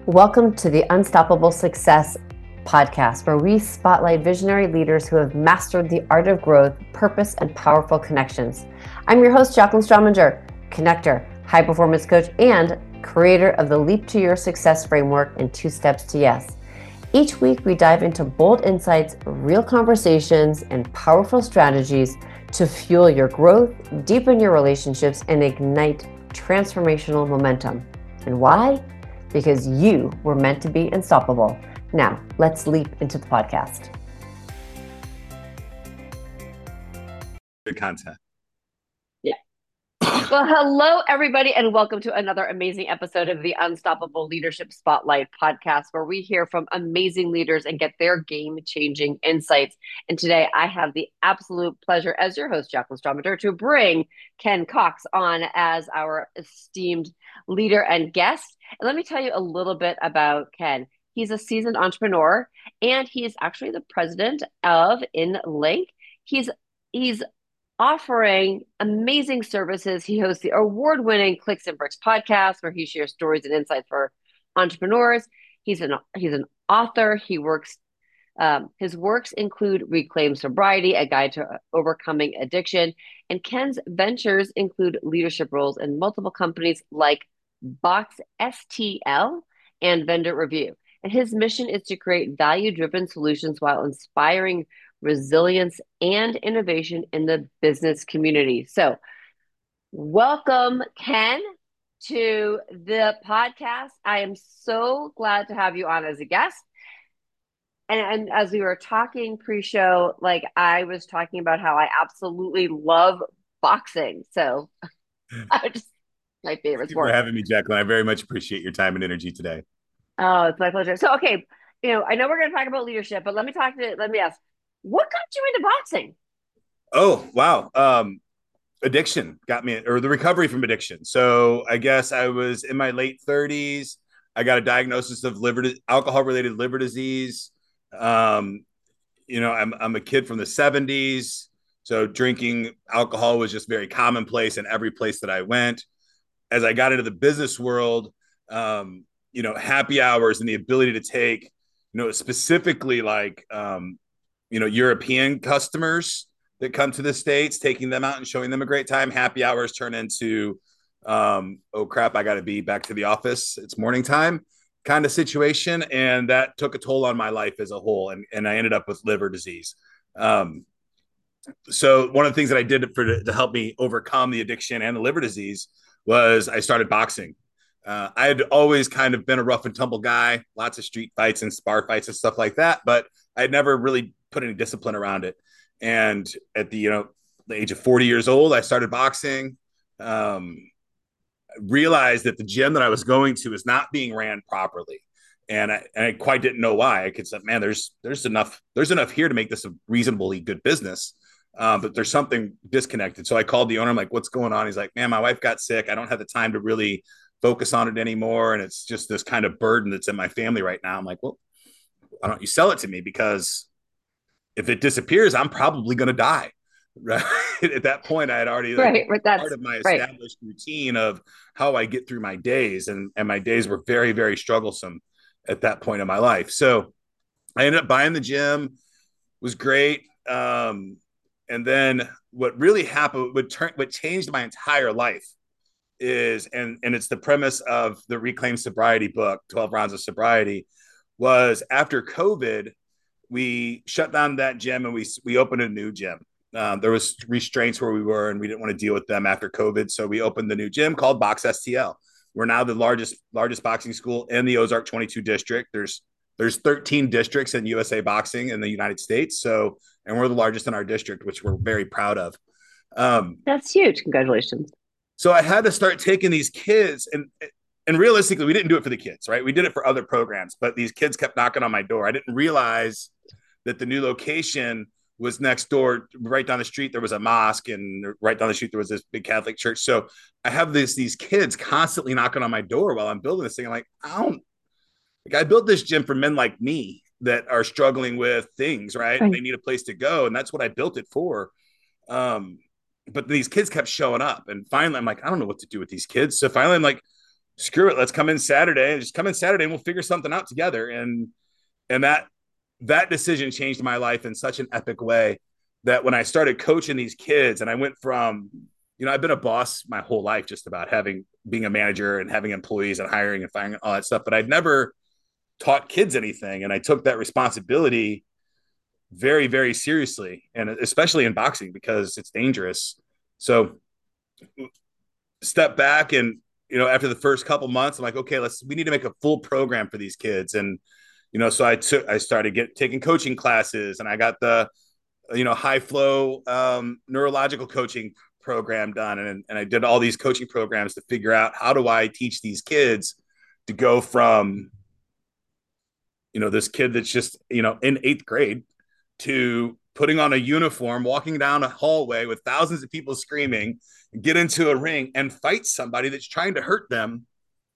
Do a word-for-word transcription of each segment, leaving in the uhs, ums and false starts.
Welcome to the Unstoppable Success podcast, where we spotlight visionary leaders who have mastered the art of growth, purpose, and powerful connections. I'm your host, Jacqueline Strominger, connector, high performance coach, and creator of the Leap to Your Success framework and Two Steps to Yes. Each week, we dive into bold insights, real conversations, and powerful strategies to fuel your growth, deepen your relationships, and ignite transformational momentum. And why? Because you were meant to be unstoppable. Now, let's leap into the podcast. Good content. Yeah. Well, hello, everybody, and welcome to another amazing episode of the Unstoppable Leadership Spotlight podcast, where we hear from amazing leaders and get their game-changing insights. And today, I have the absolute pleasure, as your host, Jacqueline Strominger, to bring Ken Cox on as our esteemed leader and guest. And let me tell you a little bit about Ken. He's a seasoned entrepreneur, and he is actually the president of InLink. He's he's offering amazing services. He hosts the award-winning Clicks and Bricks podcast, where he shares stories and insights for entrepreneurs. He's an he's an author. He works. Um, his works include Reclaim Sobriety, a guide to overcoming addiction, and Ken's ventures include leadership roles in multiple companies like Box S T L and Vendor Review. And his mission is to create value-driven solutions while inspiring resilience and innovation in the business community. So, welcome, Ken, to the podcast. I am so glad to have you on as a guest. And, and as we were talking pre-show, like I was talking about how I absolutely love boxing. So, I just my favorite Thank you sport. for having me, Jacqueline. I very much appreciate your time and energy today. Oh, it's my pleasure. So, okay, you know, I know we're going to talk about leadership, but let me talk to, let me ask, what got you into boxing? Oh, wow. Um, addiction got me, or the recovery from addiction. So I guess I was in my late thirties. I got a diagnosis of liver, alcohol-related liver disease. Um, you know, I'm, I'm a kid from the seventies. So drinking alcohol was just very commonplace in every place that I went. As I got into the business world, um, you know, happy hours and the ability to take, you know, specifically like, um, you know, European customers that come to the States, taking them out and showing them a great time. Happy hours turn into, um, oh crap, I got to be back to the office. It's morning time kind of situation. And that took a toll on my life as a whole. And, and I ended up with liver disease. Um, so one of the things that I did for to help me overcome the addiction and the liver disease was I started boxing. Uh, I had always kind of been a rough and tumble guy, lots of street fights and spar fights and stuff like that, but I had never really put any discipline around it. And at the, you know, the age of forty years old, I started boxing. Um, realized that the gym that I was going to was not being ran properly. And I, and I quite didn't know why. I could say, man, there's, there's enough, there's enough here to make this a reasonably good business. Um, but there's something disconnected. So I called the owner. I'm like, what's going on? He's like, man, my wife got sick. I don't have the time to really focus on it anymore. And it's just this kind of burden that's in my family right now. I'm like, well, why don't you sell it to me? Because if it disappears, I'm probably going to die. Right. At that point, I had already like Right, but that's part of my right. established routine of how I get through my days. And, and my days were very, very strugglesome at that point in my life. So I ended up buying the gym, was great. Um, and then what really happened, what turned, what changed my entire life is, and, and it's the premise of the Reclaim Sobriety book, twelve Rounds of Sobriety, was after COVID, we shut down that gym and we, we opened a new gym. Um, there was restraints where we were, and we didn't want to deal with them after COVID. So we opened the new gym called Box S T L. We're now the largest, largest boxing school in the Ozark twenty-two district. There's, there's thirteen districts in U S A Boxing in the United States. So, and we're the largest in our district, which we're very proud of. Um, That's huge. Congratulations. So I had to start taking these kids, and, and realistically, we didn't do it for the kids, right? We did it for other programs, but these kids kept knocking on my door. I didn't realize that the new location was next door, right down the street. There was a mosque, and right down the street, there was this big Catholic church. So I have this, these kids constantly knocking on my door while I'm building this thing. I'm like, I don't, like, I built this gym for men like me that are struggling with things, right? Right. They need a place to go. And that's what I built it for. Um, but these kids kept showing up. And finally, I'm like, I don't know what to do with these kids. So finally, I'm like, screw it, let's come in Saturday and just come in Saturday and we'll figure something out together. And and that that decision changed my life in such an epic way that when I started coaching these kids, and I went from, you know, I've been a boss my whole life, just about having being a manager and having employees and hiring and firing and all that stuff, but I'd never taught kids anything. And I took that responsibility very, very seriously, and especially in boxing because it's dangerous. So step back and, you know, after the first couple months, I'm like, okay, let's, we need to make a full program for these kids. And, you know, so I took, I started get taking coaching classes, and I got the, you know, high flow um, neurological coaching program done. And, and I did all these coaching programs to figure out how do I teach these kids to go from, you know, this kid that's just, you know, in eighth grade to putting on a uniform, walking down a hallway with thousands of people screaming, get into a ring and fight somebody that's trying to hurt them,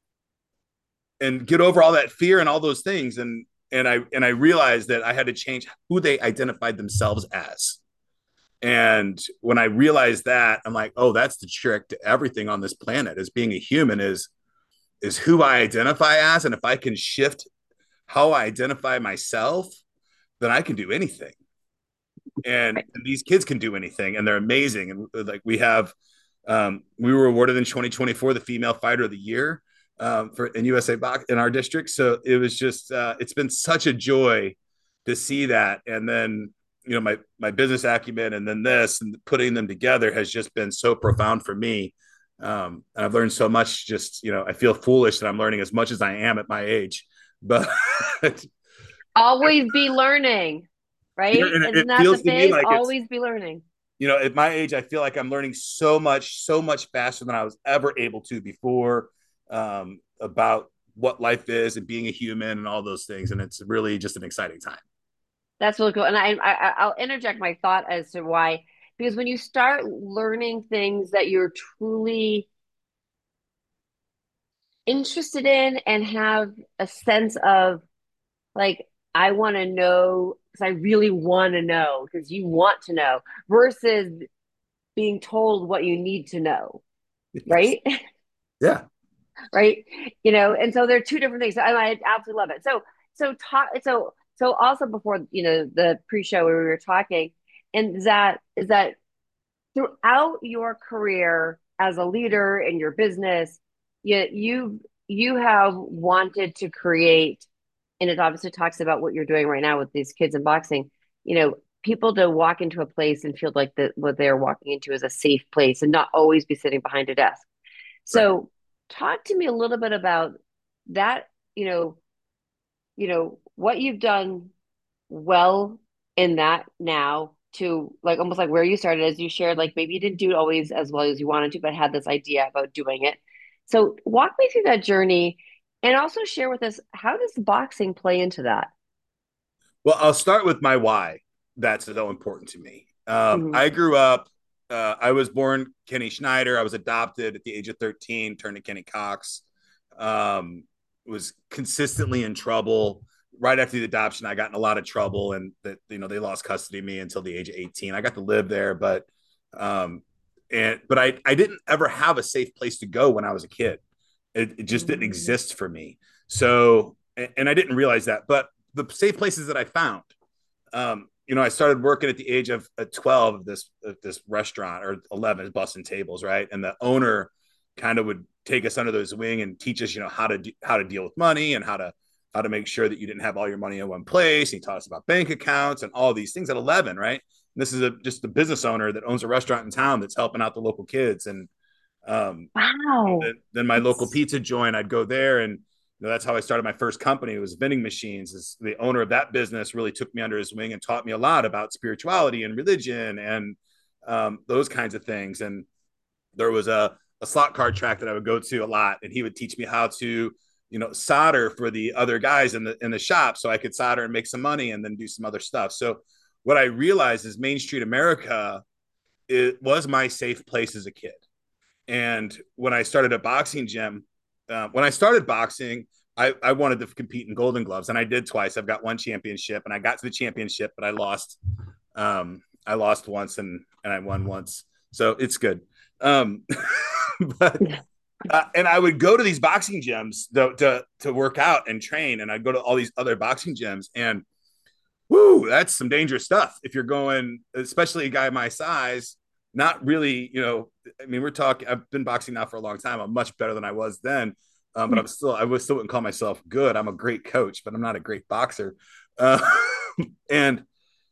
and get over all that fear and all those things. And and I and I realized that I had to change who they identified themselves as. And when I realized that, I'm like, oh, that's the trick to everything on this planet, is being a human, is is who I identify as. And if I can shift how I identify myself, then I can do anything. And, Right. and these kids can do anything, and they're amazing. And like we have, um, we were awarded in twenty twenty-four the Female Fighter of the Year um, for in U S A Box in our district. So it was just, uh, it's been such a joy to see that. And then, you know, my my business acumen, and then this, and putting them together has just been so profound for me. Um, and I've learned so much. Just, you know, I feel foolish that I'm learning as much as I am at my age, but Always be learning, you know, right? and it Isn't that the feels to me big? like it's, Always be learning. you know, at my age, I feel like I'm learning so much, so much faster than I was ever able to before, um, about what life is and being a human and all those things. And it's really just an exciting time. That's really cool. And I, I I'll interject my thought as to why, because when you start learning things that you're truly interested in and have a sense of like, I want to know because I really want to know because you want to know versus being told what you need to know, Yes. right? Yeah. Right? You know, and so they're two different things. I, I absolutely love it. So, so talk. So, so also before you know the pre-show where we were talking, and is that is that throughout your career as a leader in your business, you you you have wanted to create, and it obviously talks about what you're doing right now with these kids in boxing. You know, people to walk into a place and feel like that what they're walking into is a safe place and not always be sitting behind a desk. Right. So, talk to me a little bit about that. You know, you know what you've done well in that now to like almost like where you started as you shared like maybe you didn't do it always as well as you wanted to but had this idea about doing it, so walk me through that journey and also share with us how does boxing play into that. Well, I'll start with my why. That's so important to me. Um, Hmm. I grew up, uh, I was born Kenny Schneider. I was adopted at the age of thirteen, turned to Kenny Cox. Um, was consistently in trouble. Right after the adoption, I got in a lot of trouble, and that, you know, they lost custody of me until the age of eighteen. I got to live there, but um, and but I I didn't ever have a safe place to go when I was a kid. It, it just didn't Mm. exist for me. So, and, and I didn't realize that. But the safe places that I found, um, you know, I started working at the age of uh, twelve of this of this restaurant, or eleven, busting tables, right? And the owner kind of would take us under his wing and teach us, you know, how to do, how to deal with money, and how to how to make sure that you didn't have all your money in one place. He taught us about bank accounts and all these things at eleven, right? And this is a, just a business owner that owns a restaurant in town that's helping out the local kids. And um, Wow. then, then my local That's pizza joint, I'd go there, and you know, that's how I started my first company. It was vending machines. Is the owner of that business really took me under his wing and taught me a lot about spirituality and religion and um, those kinds of things. And there was a, a slot card track that I would go to a lot, and he would teach me how to, you know, solder for the other guys in the in the shop, so I could solder and make some money and then do some other stuff. So what I realized is Main Street America, it was my safe place as a kid. And when I started a boxing gym, uh, when I started boxing, I, I wanted to compete in Golden Gloves, and I did twice. I've got one championship, and I got to the championship, but I lost. Um, I lost once, and and I won once, so it's good. Um, but Uh, and I would go to these boxing gyms to, to to work out and train, and I'd go to all these other boxing gyms, and whoo, that's some dangerous stuff. If you're going, especially a guy my size, not really, you know, I mean, we're talking. I've been boxing now for a long time. I'm much better than I was then, um, but I'm still, I was still wouldn't call myself good. I'm a great coach, but I'm not a great boxer, uh, and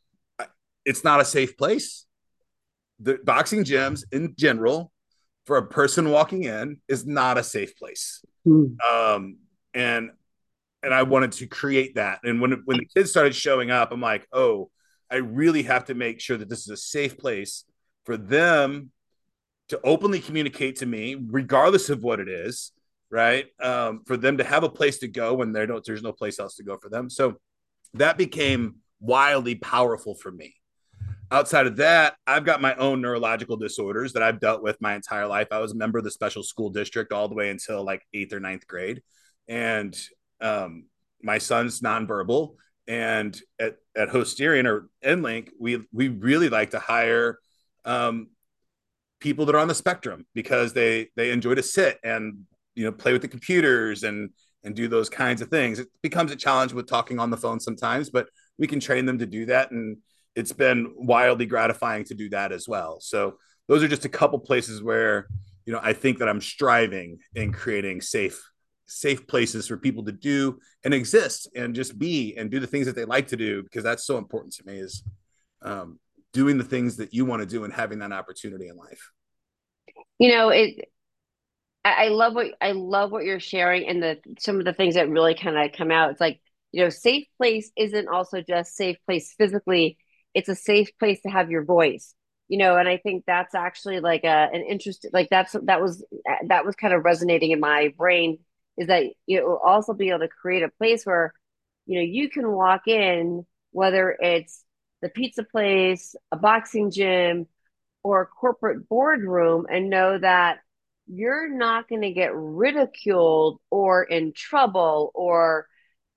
it's not a safe place. The boxing gyms in general, for a person walking in, is not a safe place. Mm. Um, and and I wanted to create that. And when when the kids started showing up, I'm like, oh, I really have to make sure that this is a safe place for them to openly communicate to me, regardless of what it is, right? Um, for them to have a place to go when there no, there's no place else to go for them. So that became wildly powerful for me. Outside of that, I've got my own neurological disorders that I've dealt with my entire life. I was a member of the special school district all the way until like eighth or ninth grade. And um, my son's nonverbal. And at, at Hosterian or EnLink, we we really like to hire um, people that are on the spectrum because they they enjoy to sit and you know play with the computers and and do those kinds of things. It becomes a challenge with talking on the phone sometimes, but we can train them to do that, and it's been wildly gratifying to do that as well. So those are just a couple places where you know I think that I'm striving in creating safe safe places for people to do and exist and just be and do the things that they like to do, because that's so important to me, is um, doing the things that you want to do and having that opportunity in life. You know, it I, I love what I love what you're sharing and the some of the things that really kind of come out. It's like, you know, safe place isn't also just safe place physically. It's a safe place to have your voice. You know, and I think that's actually like a an interest like that's that was that was kind of resonating in my brain, is that you know also be able to create a place where, you know, you can walk in, whether it's the pizza place, a boxing gym, or a corporate boardroom, and know that you're not going to get ridiculed or in trouble or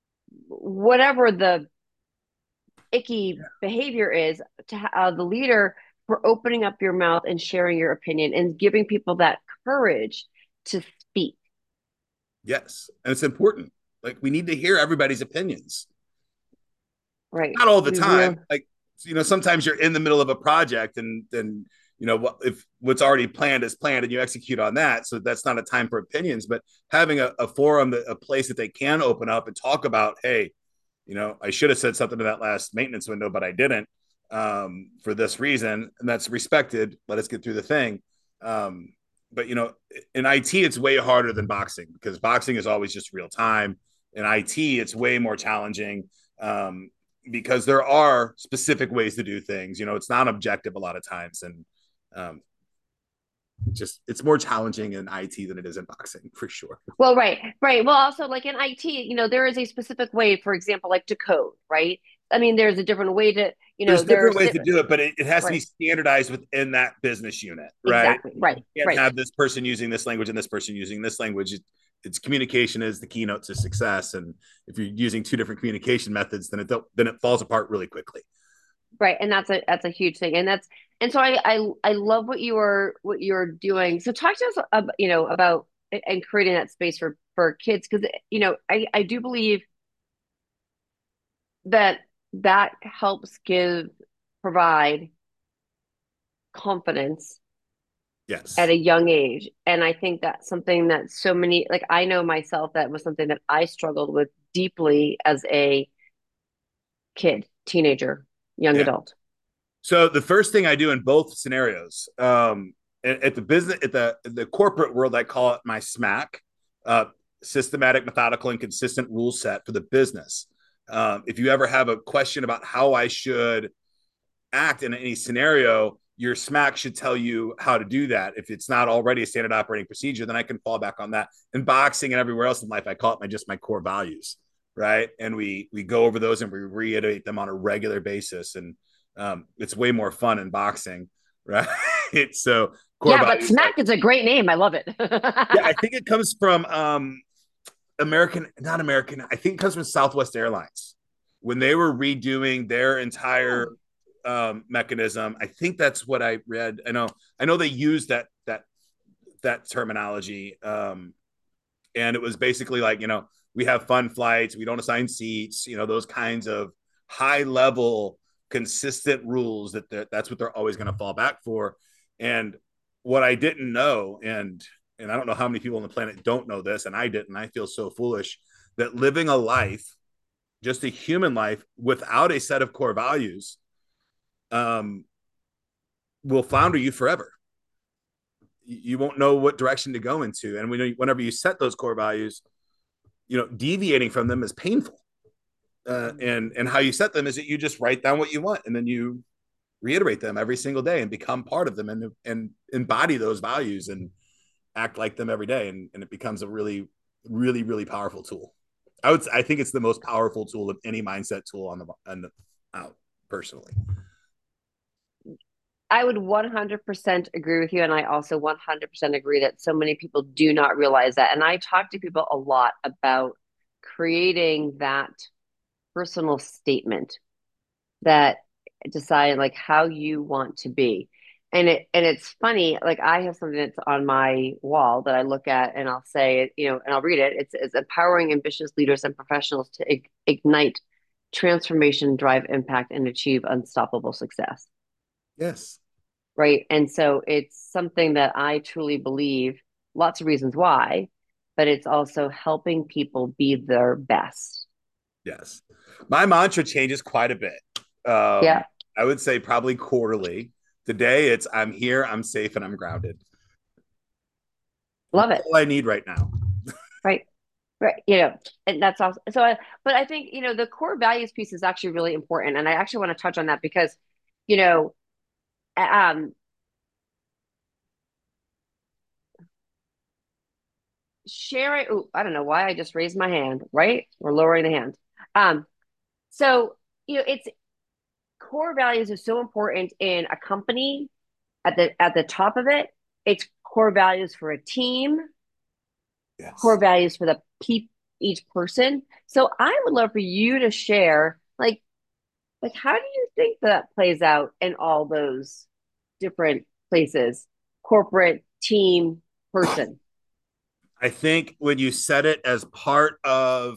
whatever the icky behavior is to uh, the leader for opening up your mouth and sharing your opinion and giving people that courage to speak. Yes, and it's important. Like we need to hear everybody's opinions. Right. Not all the We time. real Like you know, sometimes you're in the middle of a project, and then you know if what's already planned is planned, and you execute on that. So that's not a time for opinions. But having a, a forum, that, a place that they can open up and talk about, hey, you know, I should have said something to that last maintenance window, but I didn't um, for this reason, and that's respected. Let us get through the thing. Um, but you know, in I T, it's way harder than boxing, because boxing is always just real time. In I T, it's way more challenging um, because there are specific ways to do things. You know, it's not objective a lot of times, and um, just it's more challenging in I T than it is in boxing for sure. Well, right, right. Well, also like in I T, you know, there is a specific way, for example, like to code, right? I mean, there's a different way to, you know, There's different there's ways to different, do it, but it, it has to be right, standardized within that business unit, right? exactly, You right, can't right. have this person using this language and this person using this language. It, it's communication is the keynote to success, and if you're using two different communication methods, then it then it falls apart really quickly. Right. And that's a that's a huge thing. And that's and so I I I love what you are what you're doing. So talk to us about, you know, about and creating that space for for kids, because you know, I I do believe that that helps give provide confidence at Yes. a young age. And I think that's something that so many, like I know myself, that was something that I struggled with deeply as a kid, teenager, young Yeah. adult. So the first thing I do in both scenarios, um, at, at the business, at the the corporate world, I call it my SMAC, uh, systematic, methodical, and consistent rule set for the business. Um, if you ever have a question about how I should act in any scenario, your SMAC should tell you how to do that. If it's not already a standard operating procedure, then I can fall back on that. In boxing and everywhere else in life, I call it my just my core values, right? And we we go over those and we reiterate them on a regular basis, and um, it's way more fun in boxing, right? So core Yeah, but values, like Smack is a great name. I love it. yeah, I think it comes from um, American, not American. I think it comes from Southwest Airlines when they were redoing their entire Oh, um, mechanism. I think that's what I read. I know. I know they use that that that terminology. Um, and it was basically like, you know, we have fun flights, we don't assign seats, you know, those kinds of high level, consistent rules that that's what they're always going to fall back for. And what I didn't know, and and I don't know how many people on the planet don't know this, and I didn't. I feel so foolish that living a life, just a human life, without a set of core values, um, will flounder you forever. You won't know what direction to go into, and whenever you set those core values, you know, deviating from them is painful. Uh, and and how you set them is that you just write down what you want, and then you reiterate them every single day and become part of them, and and embody those values and act like them every day, and, and it becomes a really really really powerful tool. I would I think it's the most powerful tool of any mindset tool on the on the out personally. I would one hundred percent agree with you. And I also one hundred percent agree that so many people do not realize that. And I talk to people a lot about creating that personal statement that decide like how you want to be. And it and it's funny, like I have something that's on my wall that I look at and I'll say, you know, and I'll read it. It's, it's empowering ambitious leaders and professionals to ig- ignite transformation, drive impact, and achieve unstoppable success. Yes. Right. And so it's something that I truly believe, lots of reasons why, but it's also helping people be their best. Yes. My mantra changes quite a bit. Um, Yeah. I would say probably quarterly. Today it's I'm here, I'm safe, and I'm grounded. Love it. All I need right now. Right. Right. You know, and that's also so I, but I think, you know, the core values piece is actually really important. And I actually want to touch on that because, you know, um, sharing, ooh, I don't know why I just raised my hand, right? Or lowering the hand. Um, so, you know, it's core values is so important in a company at the at the top of it. It's core values for a team, core Yes. values for the people, each person. So I would love for you to share, like, like how do you think that plays out in all those different places? Corporate, team, person. I think when you set it as part of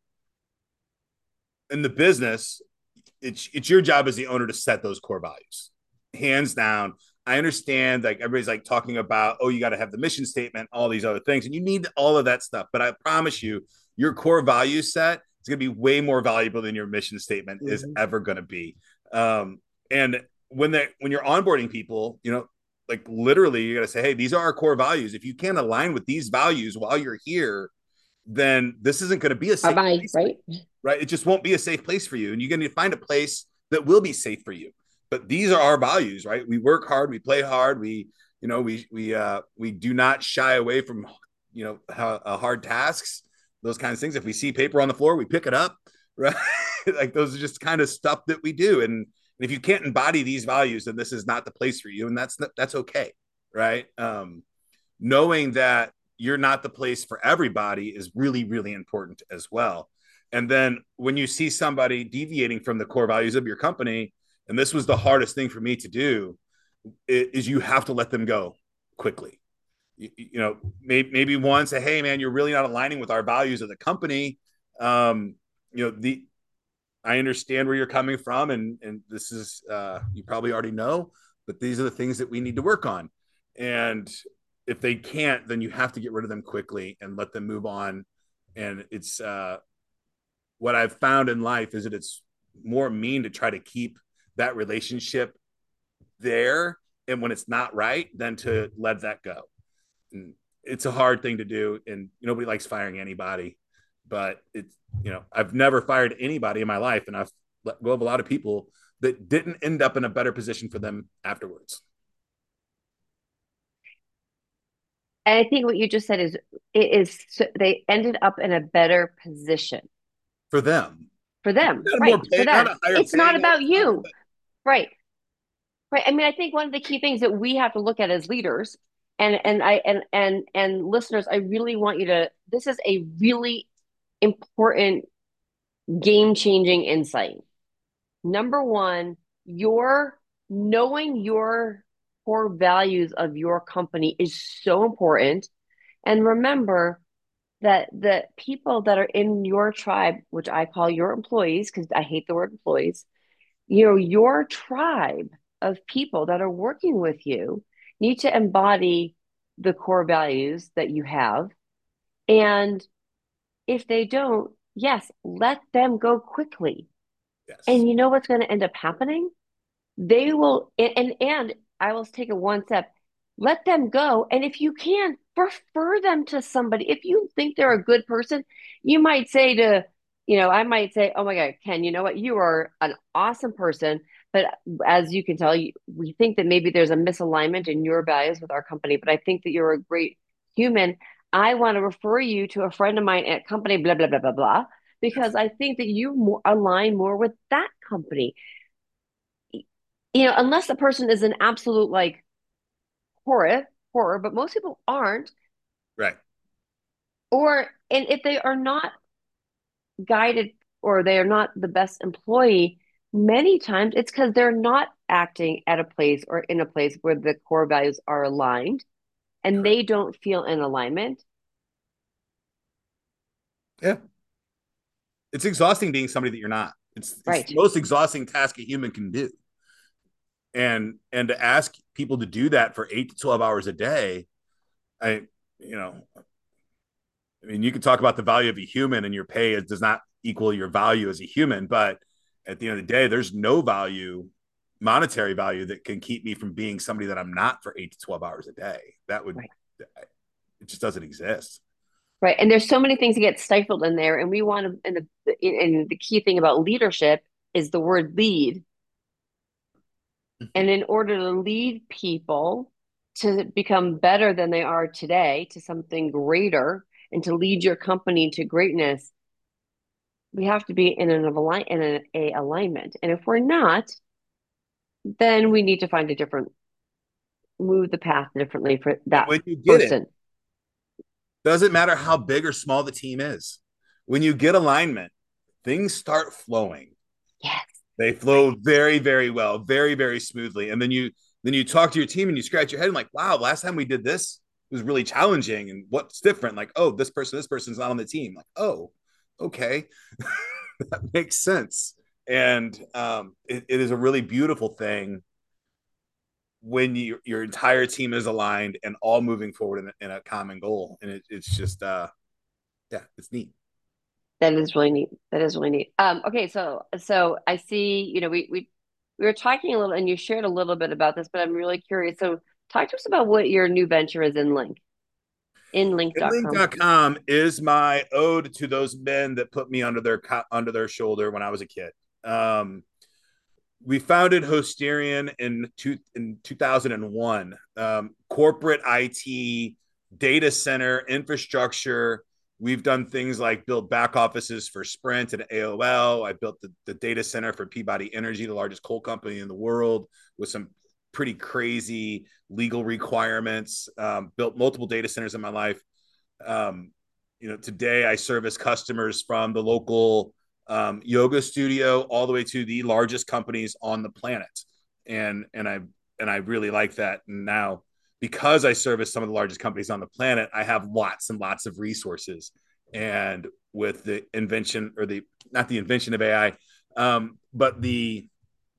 in the business, it's it's your job as the owner to set those core values. Hands down. I understand like everybody's like talking about, oh, you got to have the mission statement, all these other things, and you need all of that stuff. But I promise you, your core value set is going to be way more valuable than your mission statement is Mm-hmm. ever going to be. Um, and when they when you're onboarding people, you know, like literally, you got to say, hey, these are our core values. If you can't align with these values while you're here, then this isn't going to be a Bye safe bye, place for right? you, right? It just won't be a safe place for you. And you're going to find a place that will be safe for you. But these are our values, right? We work hard, we play hard, we, you know, we, we, uh, we do not shy away from, you know, uh, hard tasks, those kinds of things. If we see paper on the floor, we pick it up, right? Like those are just kind of stuff that we do. And if you can't embody these values, then this is not the place for you. And that's, that's okay. Right. Um, knowing that you're not the place for everybody is really, really important as well. And then when you see somebody deviating from the core values of your company, and this was the hardest thing for me to do, is you have to let them go quickly. You, you know, maybe, maybe one say, hey, man, you're really not aligning with our values of the company. Um, you know, the I understand where you're coming from, and and this is uh, you probably already know, but these are the things that we need to work on. And if they can't, then you have to get rid of them quickly and let them move on. And it's uh, what I've found in life is that it's more mean to try to keep that relationship there, and when it's not right, than to let that go. And it's a hard thing to do, and nobody likes firing anybody. But it's you know I've never fired anybody in my life, and I've let go of a lot of people that didn't end up in a better position for them afterwards. And I think what you just said is it is so they ended up in a better position For them, for them, not a more right? For pay, not them. a higher It's not paying about outcome, you, but right? Right. I mean, I think one of the key things that we have to look at as leaders, and and I and and and listeners, I really want you to. This is a really important game changing insight. Number one, your knowing your core values of your company is so important. And remember that the people that are in your tribe, which I call your employees, because I hate the word employees, you know, your tribe of people that are working with you need to embody the core values that you have. And if they don't, yes, let them go quickly. Yes. And you know what's going to end up happening? They will, and and I will take it one step. Let them go. And if you can, refer them to somebody. If you think they're a good person, you might say to, you know, I might say, oh my God, Ken, you know what? You are an awesome person. But as you can tell, you, we think that maybe there's a misalignment in your values with our company. But I think that you're a great human. I want to refer you to a friend of mine at company, blah, blah, blah, blah, blah, because I think that you more, align more with that company. You know, unless the person is an absolute like horror, horror, but most people aren't. Right. Or, and if they are not guided or they are not the best employee, many times it's because they're not acting at a place or in a place where the core values are aligned and Correct. they don't feel in alignment. Yeah. It's exhausting being somebody that you're not. It's it's the Right. most exhausting task a human can do. And and to ask people to do that for eight to twelve hours a day, I you know, I mean, you can talk about the value of a human and your pay is, does not equal your value as a human, but at the end of the day, there's no value, monetary value that can keep me from being somebody that I'm not for eight to twelve hours a day. That would, Right. it just doesn't exist. Right. And there's so many things that get stifled in there. And we want to, and the, and the key thing about leadership is the word lead. And in order to lead people to become better than they are today, to something greater, and to lead your company to greatness, we have to be in an align in a, a alignment. And if we're not, then we need to find a different, move the path differently for And that when you get it, person. doesn't matter how big or small the team is. When you get alignment, things start flowing. Yes. They Right. flow very, very well, very, very smoothly. And then you then you talk to your team and you scratch your head and like, wow, last time we did this it was really challenging. And what's different? Like, oh, this person, this person's not on the team. Like, oh, okay, that makes sense. And um, it, it is a really beautiful thing when you, your entire team is aligned and all moving forward in a, in a common goal. And it, it's just, uh, yeah, it's neat. That is really neat. That is really neat. Um, okay, so so I see, you know, we we we were talking a little and you shared a little bit about this, but I'm really curious. So talk to us about what your new venture is in Link, in link dot Inlink com. dot com is my ode to those men that put me under their under their shoulder when I was a kid. Um, we founded Hosterian in two, in two thousand one. Um, corporate I T, data center, infrastructure. We've done things like build back offices for Sprint and A O L. I built the, the data center for Peabody Energy, the largest coal company in the world, with some pretty crazy legal requirements. Um, built multiple data centers in my life. Um, you know, today I service customers from the local um, yoga studio all the way to the largest companies on the planet, and and I and I really like that. And now, because I service some of the largest companies on the planet, I have lots and lots of resources. And with the invention, or the not the invention of A I, um, but the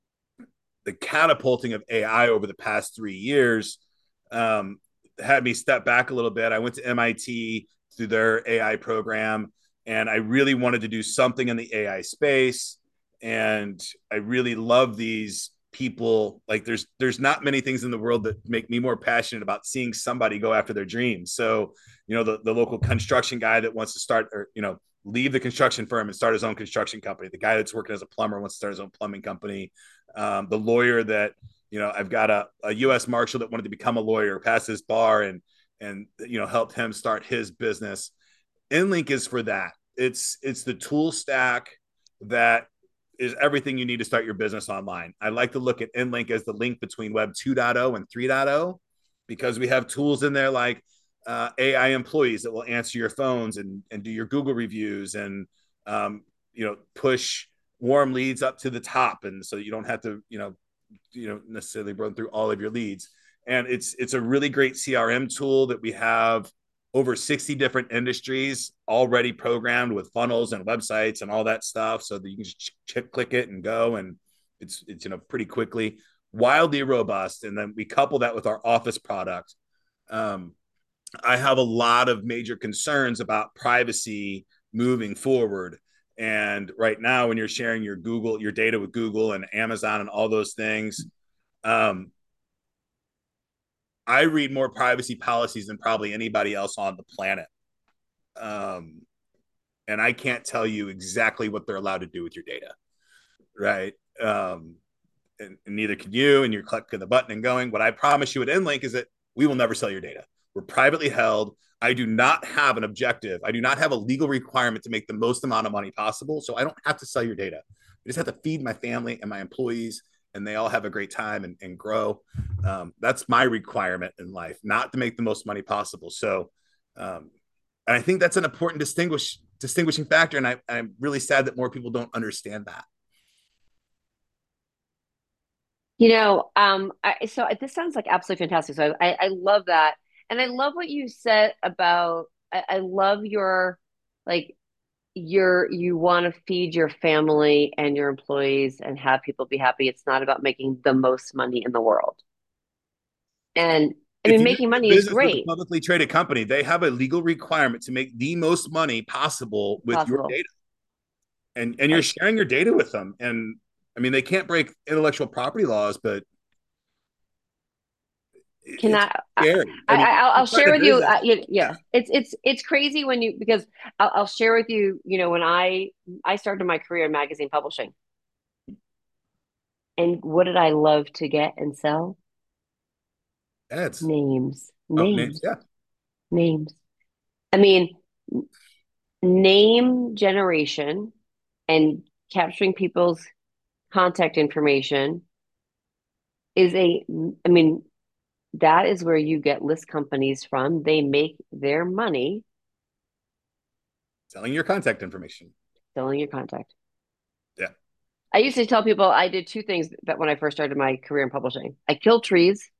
the catapulting of A I over the past three years, um, had me step back a little bit. I went to M I T through their A I program, and I really wanted to do something in the A I space. And I really love these people. Like there's there's not many things in the world that make me more passionate about seeing somebody go after their dreams. So, you know, the, the local construction guy that wants to start, or, you know, leave the construction firm and start his own construction company. The guy that's working as a plumber wants to start his own plumbing company. Um, the lawyer that, you know, I've got a, a U S Marshal that wanted to become a lawyer, pass his bar, and and you know, helped him start his business. Inlink is for that. It's it's the tool stack that is everything you need to start your business online. I like to look at Inlink as the link between Web 2.0 and 3.0, because we have tools in there like uh, A I employees that will answer your phones and and do your Google reviews, and um, you know, push warm leads up to the top, and so you don't have to, you know, you know, necessarily run through all of your leads. and it's it's a really great C R M tool that we have over sixty different industries already programmed with funnels and websites and all that stuff, so that you can just ch- click it and go, and it's it's you know pretty quickly, wildly robust. And then we couple that with our office product. um, I have a lot of major concerns about privacy moving forward. And right now, when you're sharing your Google, your data with Google and Amazon and all those things, um, I read more privacy policies than probably anybody else on the planet. Um, and I can't tell you exactly what they're allowed to do with your data, right? Um, and, and neither can you. And you're clicking the button and going. What I promise you at EnLink is that we will never sell your data. We're privately held. I do not have an objective. I do not have a legal requirement to make the most amount of money possible. So I don't have to sell your data. I just have to feed my family and my employees, and they all have a great time and, and grow. Um, that's my requirement in life, not to make the most money possible. So, um, and I think that's an important distinguish distinguishing factor. And I, I'm really sad that more people don't understand that. You know, um, I, so this sounds like absolutely fantastic. So I, I love that. And I love what you said about, I, I love your, like, your, you want to feed your family and your employees and have people be happy. It's not about making the most money in the world. And I If mean, you're making in money is business with a great, publicly traded company, they have a legal requirement to make the most money possible with your possible, data. And and you're right? sharing your data with them. And I mean, they can't break intellectual property laws, but Can it's I, I, scary. I mean, I I'll inside share the with you. business, Uh, yeah, yeah, yeah, it's it's it's crazy when you because I'll, I'll share with you. You know, when I I started my career in magazine publishing, and what did I love to get and sell? ads, Names, oh, names, names, yeah, names. I mean, name generation and capturing people's contact information is a. I mean, that is where you get list companies from. They make their money selling your contact information. selling your contact. Yeah, I used to tell people I did two things that when I first started my career in publishing. I killed trees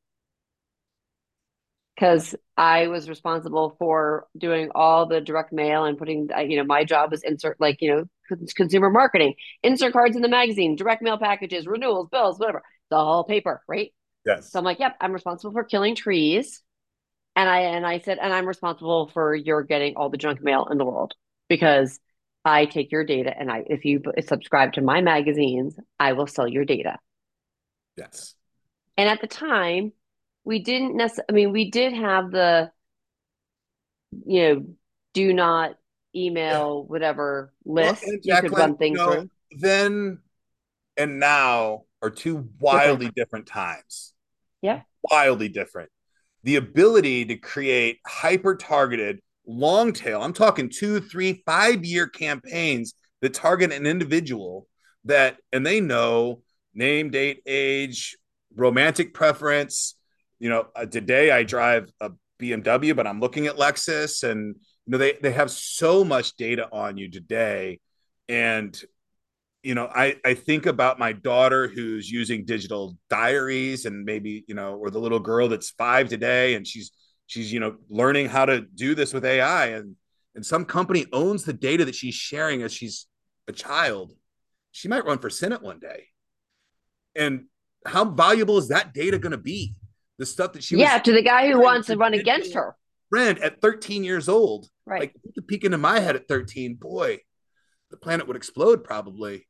because I was responsible for doing all the direct mail and putting, uh, you know, my job was insert, like, you know, consumer marketing, insert cards in the magazine, direct mail packages, renewals, bills, whatever. It's all paper, right? So yes, I'm like, yep, I'm responsible for killing trees. And I and I said, and I'm responsible for your getting all the junk mail in the world because I take your data and I, if you subscribe to my magazines, I will sell your data. yes. And at the time, we didn't necessarily, I mean, we did have the, you know, do not email whatever Well, list and you could Jacqueline, run you things know, through. then and now are two Different. wildly different times. Yep. Wildly different. The ability to create hyper targeted long tail, I'm talking two, three, five year campaigns that target an individual, that, and they know name, date, age, romantic preference. You know, uh, today I drive a B M W, but I'm looking at Lexus, and you know, they, they have so much data on you today. And you know, I, I think about my daughter who's using digital diaries, and maybe, you know, or the little girl that's five today, and she's, she's, you know, learning how to do this with A I, and, and some company owns the data that she's sharing as she's a child. She might run for Senate one day. And how valuable is that data going to be? The stuff that she was Yeah, to the guy who sharing with wants to her run against digital her. friend at thirteen years old. Right. Like, to peek into my head at thirteen, boy, the planet would explode probably.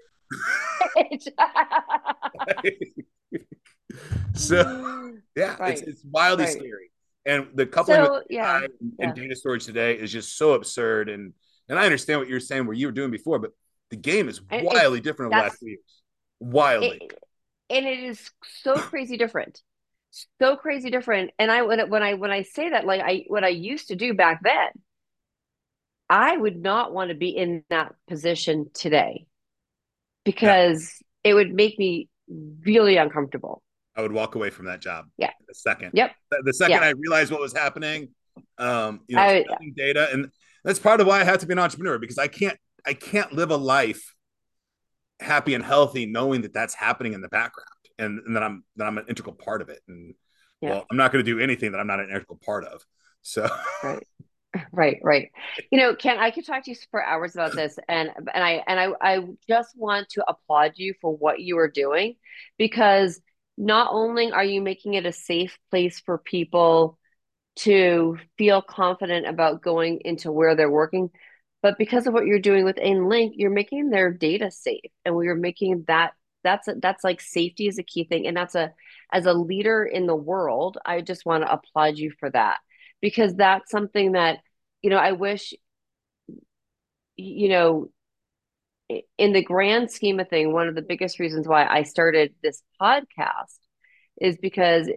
So yeah, it's Right. it's wildly Right. scary. And the coupling with So, yeah. A I and Yeah. data storage today is just so absurd. And and I understand what you're saying, where you were doing before, but the game is And it's wildly different over the last that's few years. Wildly. it, and it is so crazy different. So crazy different. And I when when I when I say that, like I what I used to do back then, I would not want to be in that position today Yeah. because it would make me really uncomfortable. I would walk away from that job Yeah. in a second. Yep. The second Yeah. I realized what was happening, um, you know, I selling data. And that's part of why I have to be an entrepreneur, because I can't I can't live a life happy and healthy knowing that that's happening in the background, and, and that I'm that I'm an integral part of it. And Yeah. Well, I'm not going to do anything that I'm not an integral part of. So, Right. Right, right. You know, Ken, I could talk to you for hours about this, and and I and I I just want to applaud you for what you are doing, because not only are you making it a safe place for people to feel confident about going into where they're working, but because of what you're doing with InLink, you're making their data safe, and we are making that that's a, that's like safety is a key thing, and that's a as a leader in the world, I just want to applaud you for that, because that's something that, you know, I wish, you know, in the grand scheme of thing, one of the biggest reasons why I started this podcast is because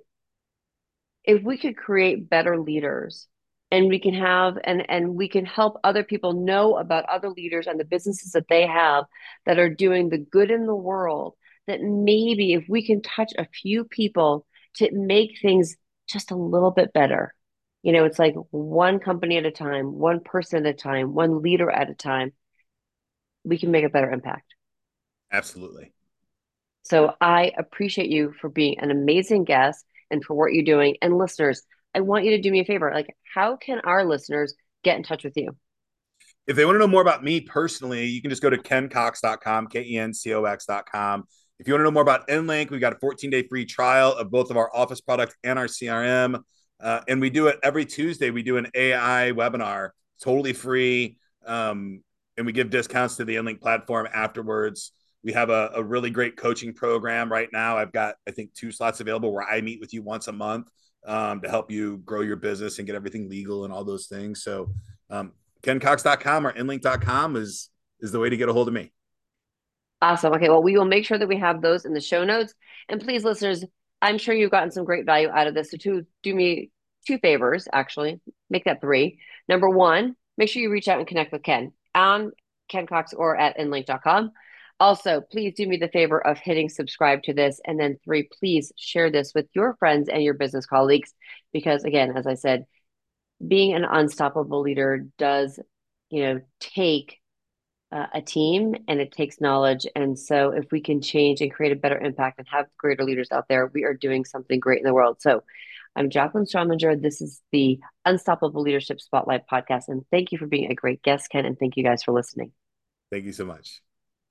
if we could create better leaders, and we can have and and we can help other people know about other leaders and the businesses that they have that are doing the good in the world, that maybe if we can touch a few people to make things just a little bit better, you know, it's like one company at a time, one person at a time, one leader at a time, we can make a better impact. absolutely. So I appreciate you for being an amazing guest and for what you're doing. And listeners, I want you to do me a favor. Like, how can our listeners get in touch with you? If they want to know more about me personally, you can just go to ken cox dot com, K E N C O X dot com. If you want to know more about InLink, we got a fourteen day free trial of both of our Office product and our C R M. Uh, and we do it every Tuesday. We do an A I webinar, totally free. Um, and we give discounts to the InLink platform afterwards. We have a, a really great coaching program right now. I've got, I think, two slots available where I meet with you once a month um, to help you grow your business and get everything legal and all those things. So, um, ken cox dot com or inlink dot com is is the way to get a hold of me. Awesome. Okay. Well, we will make sure that we have those in the show notes. And please, listeners, I'm sure you've gotten some great value out of this. So to do me two favors, actually, make that three. Number one, make sure you reach out and connect with Ken on Ken Cox or at inlink dot com. Also, please do me the favor of hitting subscribe to this. And then three, please share this with your friends and your business colleagues. Because again, as I said, being an unstoppable leader does, you know, take uh, a team, and it takes knowledge. And so if we can change and create a better impact and have greater leaders out there, we are doing something great in the world. So I'm Jacqueline Strominger. This is the Unstoppable Leadership Spotlight podcast. And thank you for being a great guest, Ken. And thank you guys for listening. Thank you so much.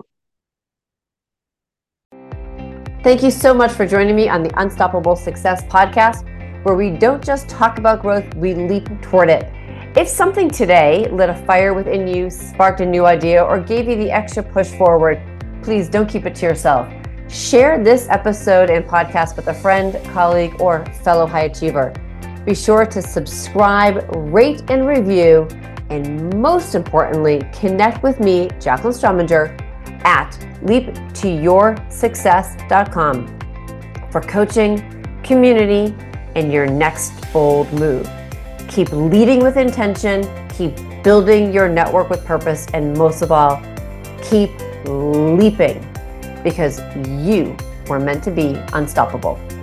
Thank you so much for joining me on the Unstoppable Success podcast, where we don't just talk about growth, we leap toward it. If something today lit a fire within you, sparked a new idea, or gave you the extra push forward, please don't keep it to yourself. Share this episode and podcast with a friend, colleague, or fellow high achiever. Be sure to subscribe, rate, and review, and most importantly, connect with me, Jacqueline Strominger, at leap to your success dot com for coaching, community, and your next bold move. Keep leading with intention, keep building your network with purpose, and most of all, keep leaping, because you were meant to be unstoppable.